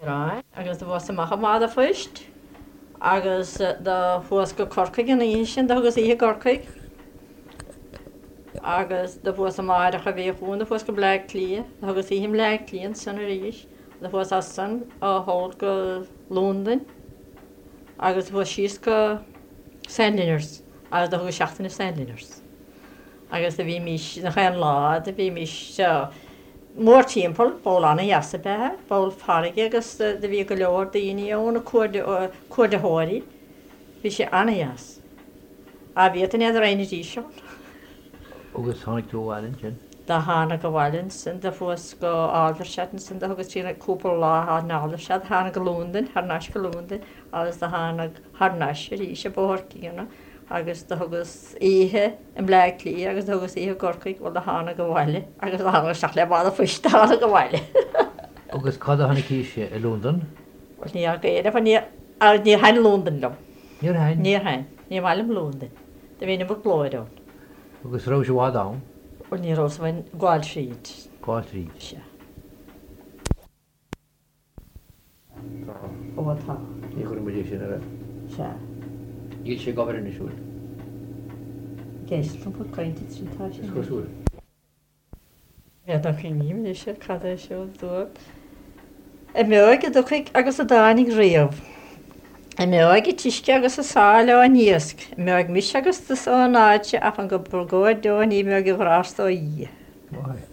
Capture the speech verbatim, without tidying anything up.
Right, agus do bhs amach mád a fuist, agus do thuas go corcaig in í sin agus í gorcaig. Agus do bhs am máid a chu bhí chuúna fus go bleid clí, agus í him le clíonn san a ríis, do bhs as san á hol go Lúndain, agus bh síos go Sandliners, agus do go seachtainna Sandliners. Agus a bhí mis na chéan lád, a bhí mis mór timppel ból anna jaasa bethe, ból farige agus de bhí go leor daoine ónna cuairde háirí, bhí sé anna jas. A bhí an iad réine dí seo. Agus tháinig tú bhhailinn sin? Tá hána go bhhailinn sin de fuas go áidir sin de agus tína cúpla lá há nála sead hána go Lúndain, th náis go Lúndain, agus de hána th náis rí sé bórcíanna, agus agus ihe an bleid clí agus agus ihe gorcaig bhil a hána go bhhaile, agus hána seach le bád a fuiste hána go bhhaile. Agus cad a tháinig cíise i Lúndain? Bhil ní agéire fan ní ní hain Lúndain lom. Níor hain? Níor hain, ní bhhailm Lúndain. De bhína bh glóideón. Agus rá sé bhád ann? Bhil ní rás bhain gháil tríd. Gháil tríd? Se. Ó tá. Ní chuir muidir sin ar Se. Díl sé gabhar in isúil? Géist fan fu cainte trítá sin. Is chusúil? Ja, dan ging niet meer, dus ik ga daar zo door. En mij ook chuig agus a dánig riamh. En mij ook tiisce agus a sáile a níosc. En mij ook mis agus a sánáide a fan go burgóid do ní mé go bhrástal í. Wai.